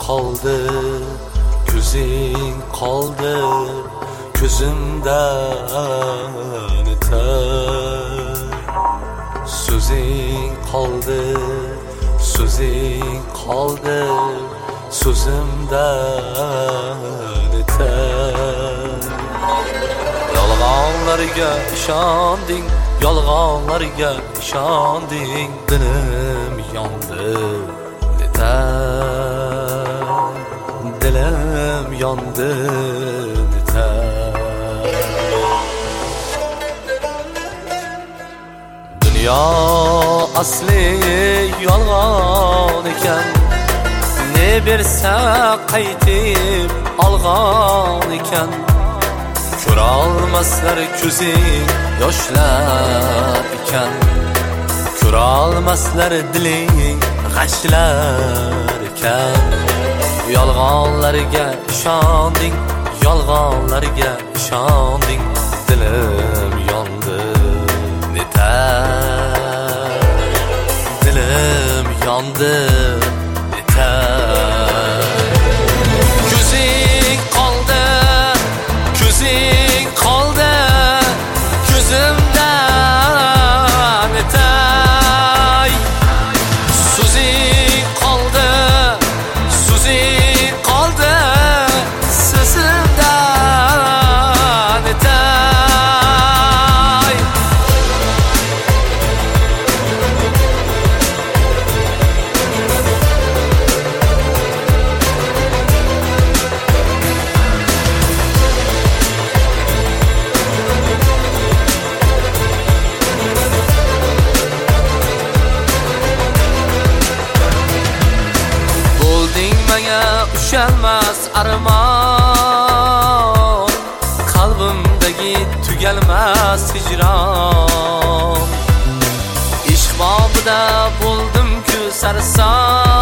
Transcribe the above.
qoldi, ko'zing qoldi, ko'zimdan o'tar. So'zing qoldi, so'zing qoldi, so'zimdan o'tar. Yolg'onlarga ishonding, yolg'onlarga ishonding, dilim yondi, netar, dilim yondi, netar. Dunyo asli yolg'on ekan, ne bersa qaytib olg'on ekan. Ko'rolmaslar ko'zing yoshlar ekan, ko'rolmaslar diling g'ashlar ekan. Yolg'onlarga ishonding, yolg'onlarga ishonding, dilim yondi, netar, dilim yondi, netar. Ko'zing qoldi, ko'zing qoldi, ko'zimdan o'tay. So'zing qoldi, so'zing qoldi, so'zimdan o'tay. Ushalmas armon, qalbimdagi tugalmas hijron. Ishq bobida bo'ldim-ku sarson,